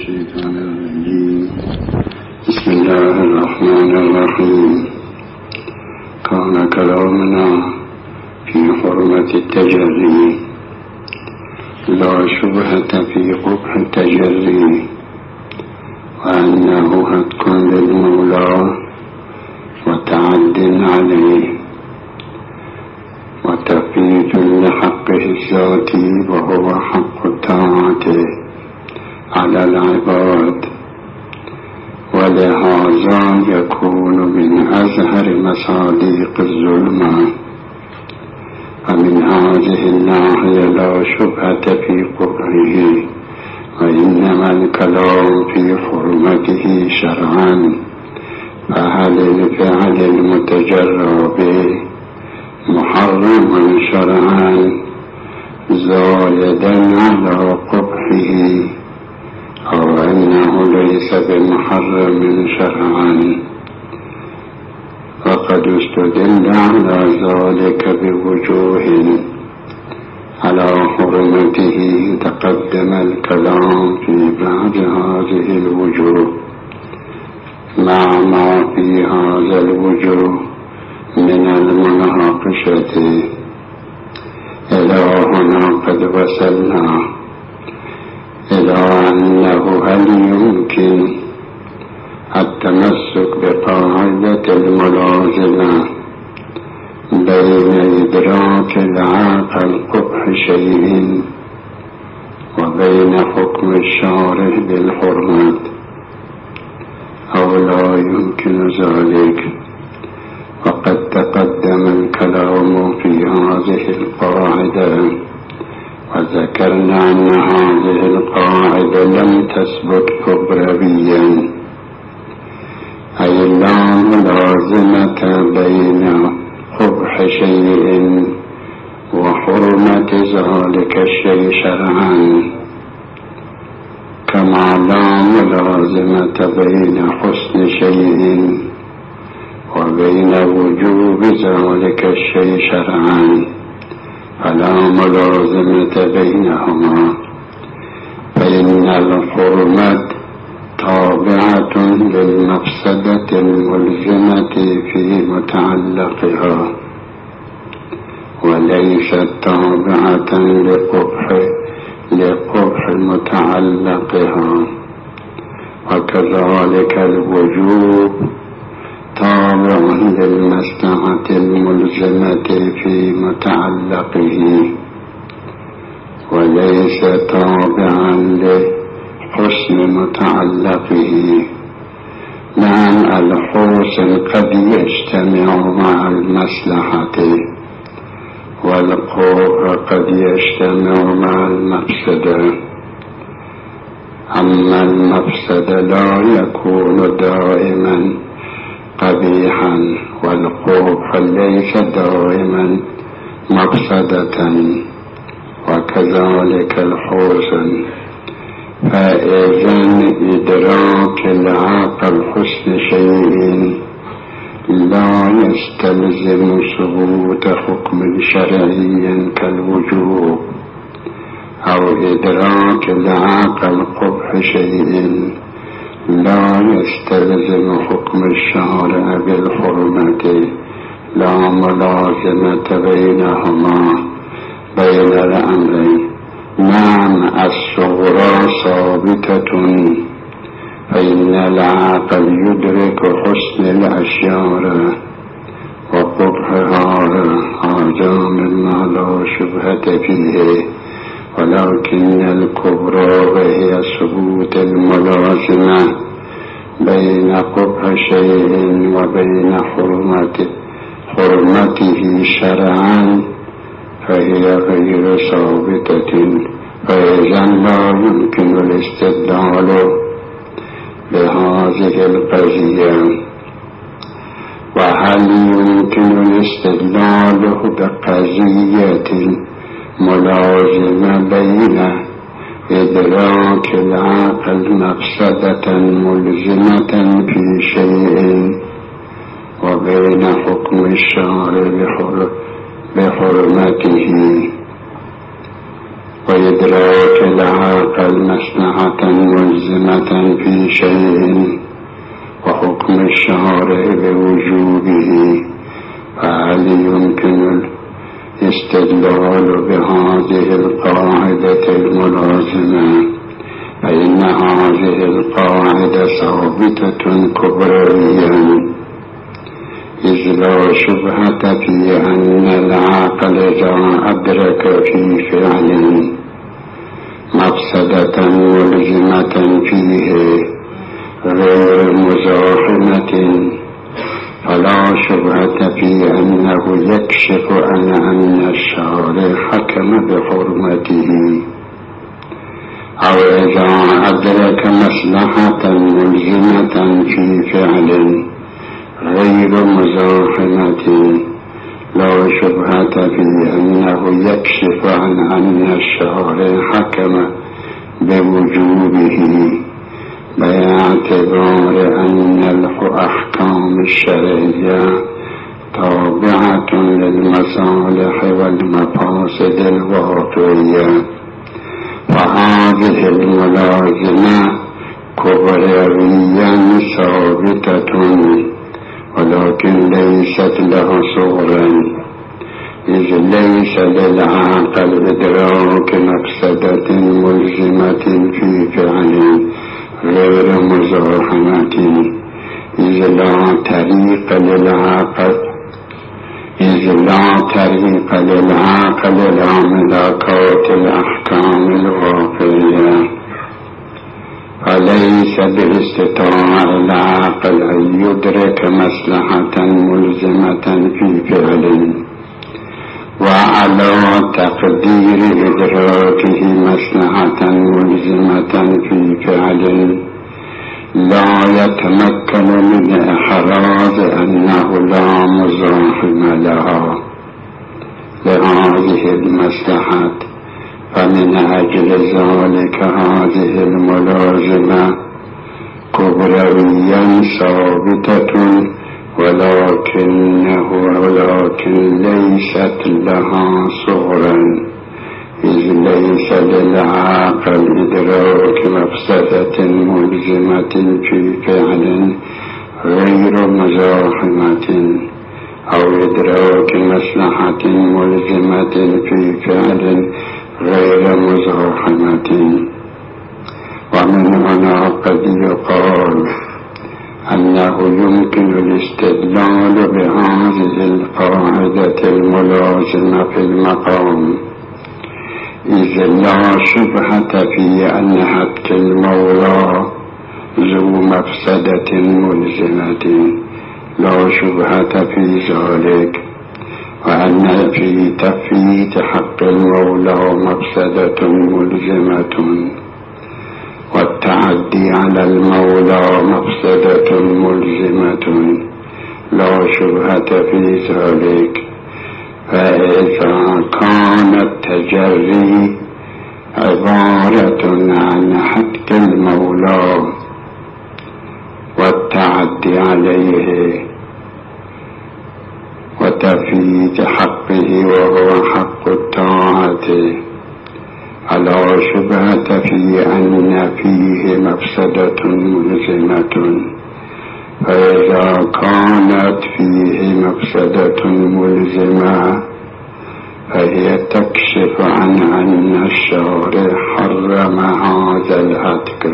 الشيطان الرجيم. بسم الله الرحمن الرحيم. كان كلامنا في حرمة التجري، لا شبهة في قبح التجري، وأنه هتك للمولى وتعد عليه وتفيد لحقه الذاتي، وهو حق الطاعة على العباد، ولهذا يكون من أزهر مصادق الظلمة. ومن هذه الناحية لا شبهة في قبحه، وإنما الكلام في حرمته شرعا. فهل الفعل المتجرى به محرم شرعا زايدا على قبحه، أو أنه ليس بمحرم شرعا؟ فقد استدل على ذلك بوجوه. على حرمته تقدم الكلام في بعض هذه الوجوه، مع ما في هذا الوجوه من المناقشة. إلى هنا قد وصلنا إلى أنه هل يمكن التمسك بقاعدة الملازمة بين إدراك العاقل قبح شيء وبين حكم الشارع بالحرمة، أو لا يمكن ذلك؟ وقد تقدم الكلام في هذه القاعدة، وذكرنا أن هذه القاعدة لم تثبت كبرويا، أي لا ملازمة بين قبح شيء وحرمة ذلك الشيء شرعا، كما لا ملازمة بين حسن شيء وبين وجوب ذلك الشيء شرعا، فلا ملازمة بينهما. فإن الحرمة تابعة للمفسدة الملزمة في متعلقها، وليست تابعة لقبح متعلقها. وكذلك الوجوب تابع للمصلحة الملزمة في متعلقه، وليس تابعا لحسن متعلقه. نعم، الحسن قد يجتمع مع المصلحة، والقبح قد يجتمع مع المفسدة. أما المفسدة لا يكون دائما قبيحا، والقبح ليس دائما مفسدة، وكذلك الحسن. فإذن إدراك العاقل حسن شيء لا يستلزم ثبوت حكم شرعي كالوجوب، أو إدراك العاقل قبح شيء لا يستلزم حكم الشارع بالحرمة. لا ملازمة بينهما، بين الأمرين. نعم، الصغرى ثابتة، فإن العاقل يدرك حسن الأشياء وقبحها، هذا مما لا شبهة فيه. ولكن الكبرى وهي ثبوت الملازمة بين قبح شيء وبين حرمته شرعا، فهي غير ثابتة. فإذا لا يمكن الاستدلال بهذه القضية. وهل يمكن الاستدلال بقضية ملازمة بين إدراك العاقل مفسدة ملزمة في شيء وبين حكم الشارع بحرمته؟ وإدراك العاقل مصلحة ملزمة ملزمة في شيء وحكم الشارع بوجوبه، فهل يمكن الاستدلال بهذه القاعدة الملازمة؟ فإن هذه القاعدة ثابتة كبرويا، إذ لا شبهة في أن العقل إذا أدرك في فعل مفسدة ملزمة فيه غير مزاحمة فلا شبهة في أنه يكشف عن أن الشارع حكم بحرمته، أو إذا أدرك مصلحة ملزمة في فعل غير مزاحمة لا شبهة في أنه يكشف عن أن الشارع حكم بوجوبه، باعتبار أن الأحكام الشرعية تابعة للمصالح والمفاسد الواقعية، وهذه الملازمة كبرويا ثابتة ولكن ليست له صورا، إذ ليس للعقل إدراك مفسدة ملزمة في فعل غير مزاحمة، إذ لا طريق للعقل لملاقاة الأحكام الواقعية، فليس باستطاع العقل أن يدرك مصلحة ملزمة في فعل، وعلى تقدير إدراكه مصلحة ملزمة في فعل لا يتمكن من إحراز أنه لا مزاحم لها لهذه المصلحة، فمن أجل ذلك هذه الملازمة كبرويا ثابتة ولكن ليست لها صورا، إذ ليس للعقل إدراك مفسدة ملزمة في فعل غير مزاحمة أو إدراك مصلحة ملزمة في فعل غير مزاحمة. ومن هنا قد يقال أنه يمكن الاستدلال بهذه القاعدة الملازمة في المقام، إذ لا شبهة في أن هتك المولى ذو مفسدة ملزمة، لا شبهة في ذلك، وأن في تفويت حق المولى مفسدة ملزمة، والتعدي على المولى مفسدة ملزمة، لا شبهة في ذلك. فإذا كان التجري عبارة عن حق المولى والتعدي عليه وتفييت حقه وهو حق الطاعة، فلا شبهة في أن فيه مفسدة ملزمة. فإذا كانت فيه مفسدة ملزمة فهي تكشف عن أن الشارع حرم هذا الهتك،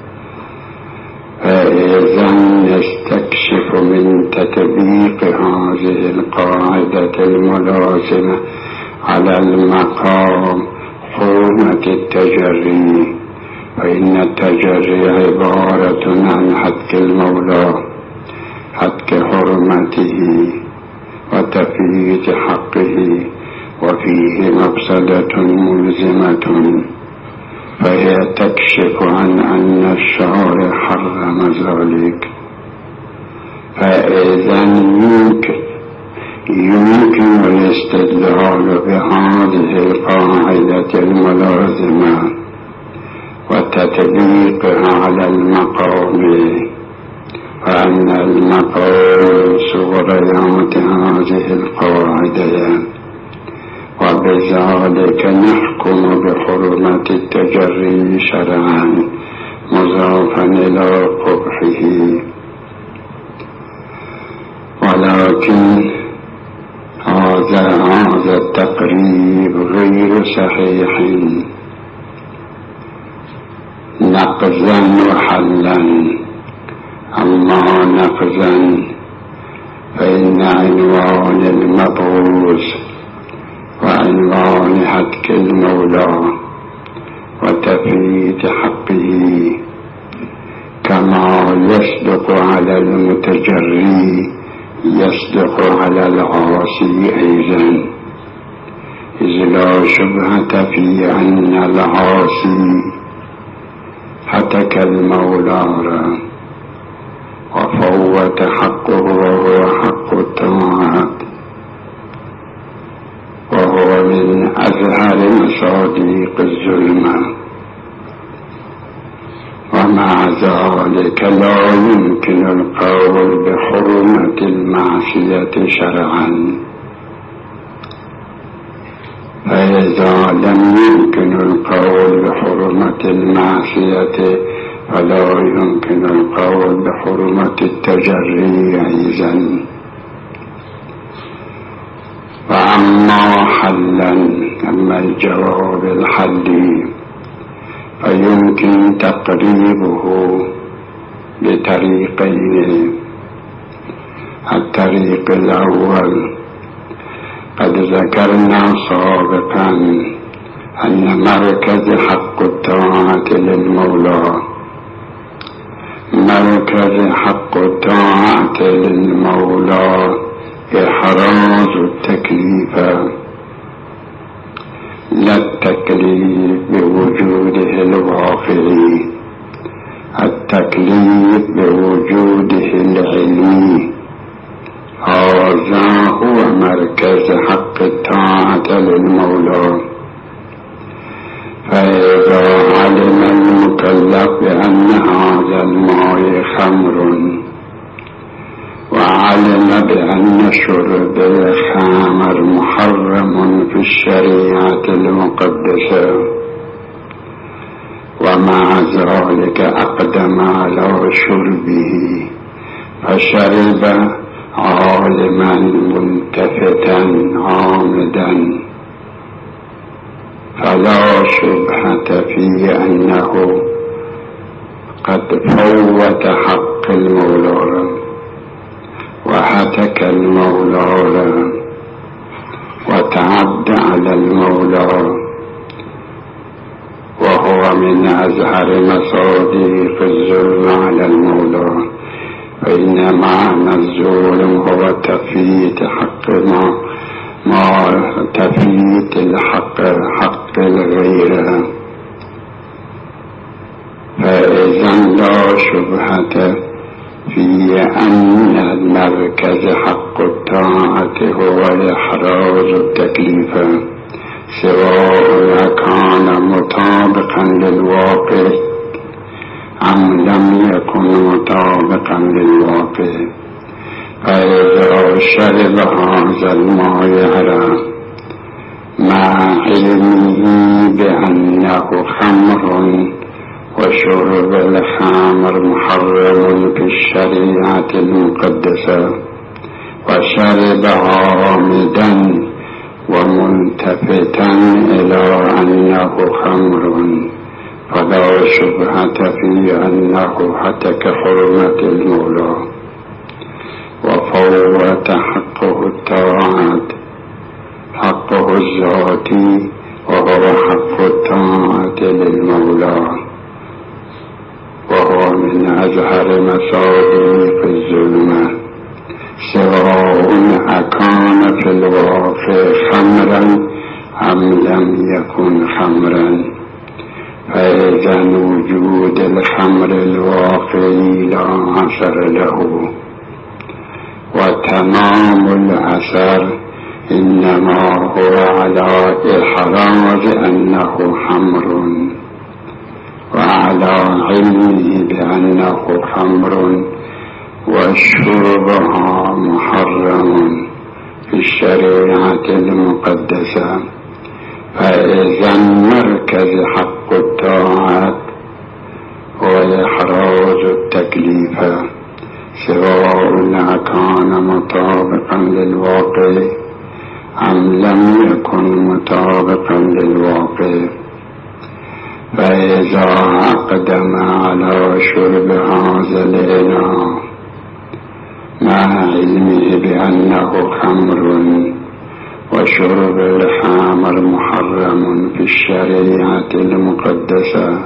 فإذا يستكشف من تطبيق هذه القاعدة الملازمة على المقام حرمة التجري، فإن التجري عبارة عن حتك المولى، حتك حرمته وتفييت حقه، وفيه مفسدة ملزمة، فهي تكشف عن أن الشارع حرم ذلك. فإذا يمكن الاستدلال بهذه القاعدة الملازمة وتطبيقها على المقام، وأن المقام صوريات هذه القاعدة، وبذلك نحكم بحرمة التجري شرعا مضافا إلى قبحه، ولكن هذا التقريب غير صحيح نقزا وحلا. أما نقزا فإن عنوان المبعوث وعنوان هتك المولى وتفريط حقه كما يصدق على المتجري يصدق على العاصي أيضا، إذ لا شبهة في أن العاصي هتك المولى وفوت حقه وهو حق الطاعة، وهو من أظهر مصادق الظلم. ومع ذلك لا يمكن القول بحرمة المعصية شرعا، فإذا لم يمكن القول بحرمة المعصية فلا يمكن القول بحرمة التجري أيضا. وأما حلا، أما الجواب الحلي فيمكن تقريبه بطريقين. الطريق الأول قد ذكرنا سابقا أن مركز حق الطاعة للمولى، مركز حق الطاعة للمولى إحراز التكليف، لا التكليف بوجوده الواقعي، التكليف بوجوده العلمي. هذا هو مركز حق الطاعة للمولى. فإذا علم المكلف بأن هذا الماء خمر، وعلم بأن شرب الخمر محرم في الشريعة المقدسة، ومع ذلك أقدم على شربه فشرب عالما ملتفتا عامدا، فلا شبهة في أنه قد فوت حق المولى وهتك المولى وتعدى على المولى، وهو من أظهر مصادق الظلم على المولى. فإن معنى الظلم هو تفيت حق ما تفيت الحق حق الغير. فإذا لا شبهة في أن المركز حق الطاعة هو إحراز التكليف، سواء كان مطابقا للواقع أم لم يكن مطابقا للواقع. فإذا شرب هذا الماء مع علمه بأنه خمر، وشرب الخمر محرم في الشريعة المقدسة، وشرب عامدا وملتفتا إلى أنه خمر، فلا شبهة في أنه هتك حرمة المولى وفوت حقه الطاعة، حقه الذاتي، وهو حق الطاعة للمولى، وهو من أظهر مصادق الظلم، سواء أكان في الواقع خمرا أم لم يكن خمرا. فإذا وجود الخمر الواقعي لا أثر له، وتمام الأثر إنما هو على إحراز أنه خمر، وعلى علمه بأنه خمر، وشربها محرم في الشريعة المقدسة. فإذا مركز حق الطاعة وإحراج التكليف سواء كان مطابقا للواقع أم لم يكن مطابقا للواقع. فإذا أقدم على شرب هذا الإناء مع علمه بأنه خمر وشرب الخمر محرم في الشريعة المقدسة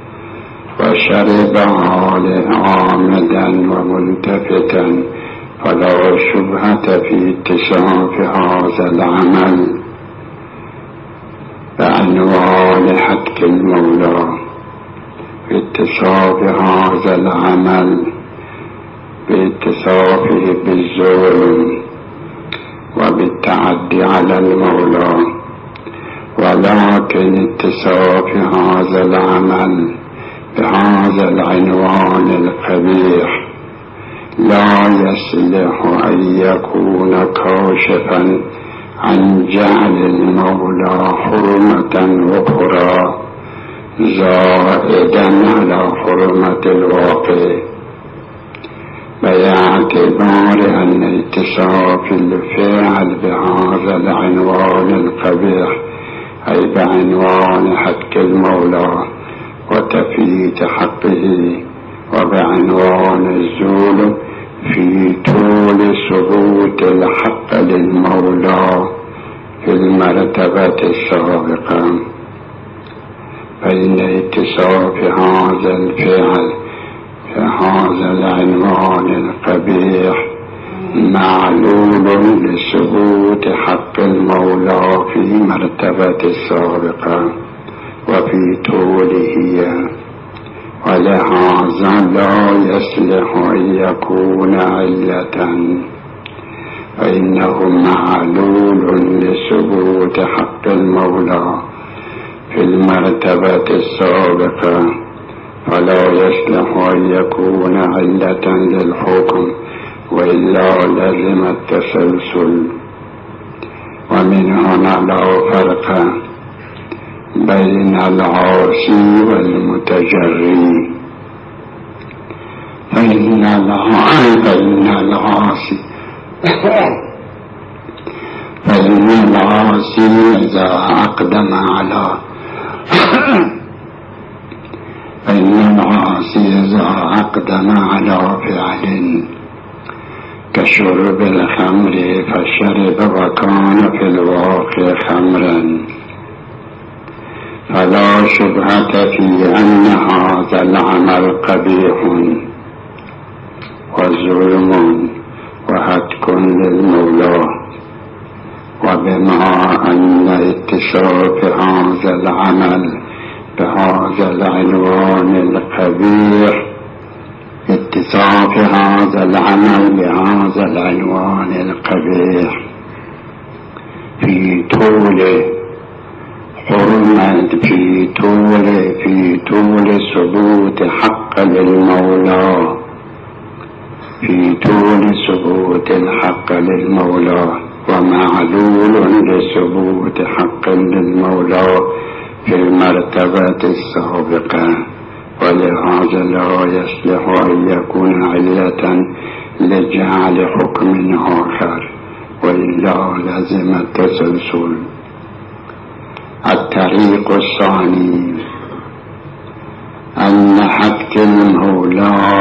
وشربها عامدا وملتفتا فلا شبهة في اتصاف هذا العمل بعنوان حتك المولى، في اتصاف هذا العمل باتصافه بالظلم وبالتعدي على المولى، ولكن اتصاف هذا العمل بهذا العنوان القبيح لا يصلح أن يكون كاشفا عن جعل المولى حرمة أخرى زائدا على حرمة الواقع، باعتبار أن اتصاف الفعل بهذا العنوان القبيح أي بعنوان حتك المولى وتفييت حقه وبعنوان الظلم في طول ثبوت الحق للمولى في المرتبة السابقة، فإن اتصاف هذا الفعل هذا العنوان القبيح معلول لثبوت حق المولى في مرتبة السابقة وفي طوله، ولهذا لا يصلح أن يكون علة، فإنه معلول لثبوت حق المولى في المرتبة السابقة، فلا يصلح أن يكون علة للحكم وإلا لزم التسلسل. ومن هنا لا فرق بين العاصي والمتجري، فإن العاصي إذا أقدم على فعل كشرب الخمر فشرب وكان في الواقع خمرا فلا شبهة في أن هذا العمل قبيح وظلم وهتك للمولى. وبما أن اتصاف هذا العمل بهذا العنوان القبيح في طول ثبوت حق للمولى، في طول ثبوت الحق للمولى ومعلول لثبوت حق للمولى في المرتبة السابقة، ولهذا لا يصلح أن يكون علة لجعل حكم آخر وإلا لزم التسلسل. الطريق الثاني أن حتك المولى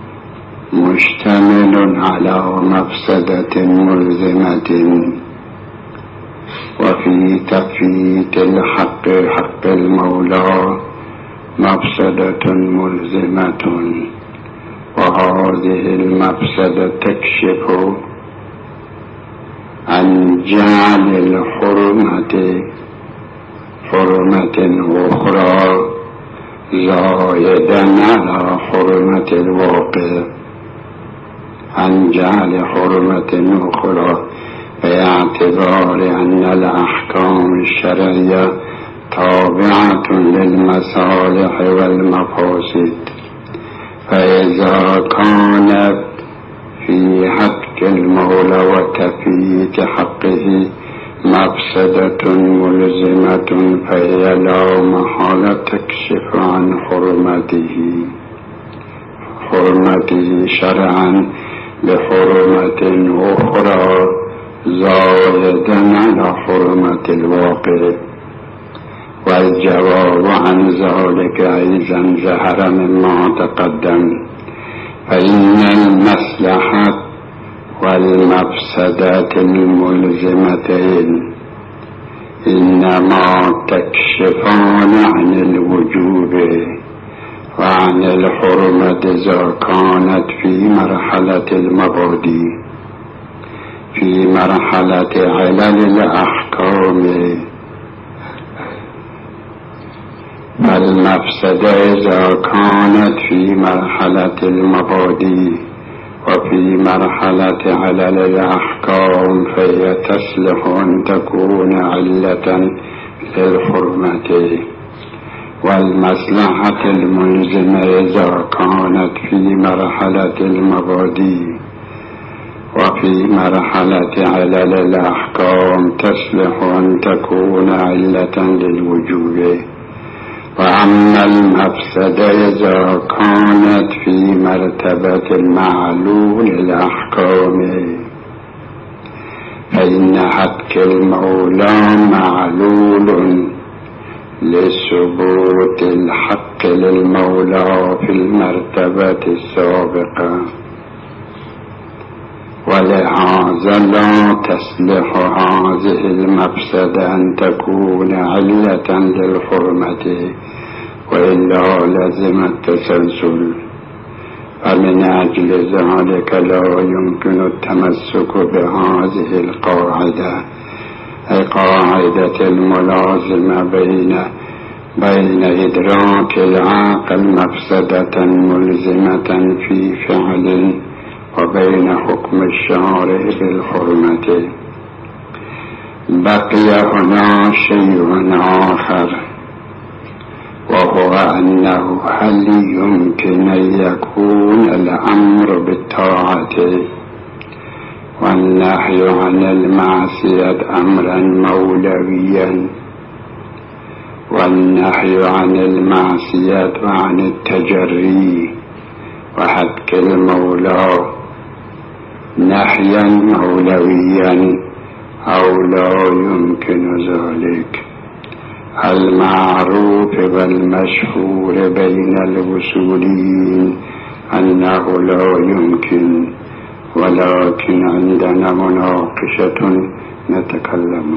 مشتمل على مفسدة ملزمة، وفي تفييت الحق حق المولى مفسدة ملزمة، وهذه المفسدة تكشف عن جعل الحرمة أخرى زائدا على حرمة الواقع، عن جعل حرمة أخرى باعتبار أن الأحكام الشرعية تابعة للمصالح والمفاسد، فإذا كانت في حتك المولى وتفييت حقه مفسدة ملزمة فهي لا محالة تكشف عن حرمته شرعا بحرمة أخرى زائدا على حرمة الواقع. والجواب عن ذلك أيضا ظهر مما تقدم، فإن المصلحة والمفسدات الملزمتين إنما تكشفان عن الوجوب وعن الحرمة إذا كانت في مرحلة المبادئ، في مرحلة علل الأحكام. المفسدة إذا كانت في مرحلة المبادئ وفي مرحلة علل الأحكام فهي تصلح أن تكون علة للحرمة. والمصلحة الملزمة إذا كانت في مرحلة المبادئ وفي مرحلة علل الأحكام تصلح أن تكون علة للوجوب. وأما المفسدة إذا كانت في مرتبة المعلول الأحكام فإن حق المولى معلول لثبوت الحق للمولى في المرتبة السابقة، ولهذا لا تصلح هذه المفسدة أن تكون علة للحرمة وإلا لزم التسلسل. فمن أجل ذلك لا يمكن التمسك بهذه القاعدة، أي قاعدة الملازمة بين إدراك العاقل مفسدة ملزمة في فعل وبين حكم الشارع بالحرمة. بقي هنا شيء آخر، وهو أنه هل يمكن أن يكون الأمر بالطاعة والنهي عن المعصية أمرا مولويا، والنهي عن المعصية وعن التجري وحق المولى نهيا مولويا أو لا يمكن ذلك؟ المعروف والمشهور بين الوصوليين أنه لا يمكن، ولكن عندنا مناقشة نتكلم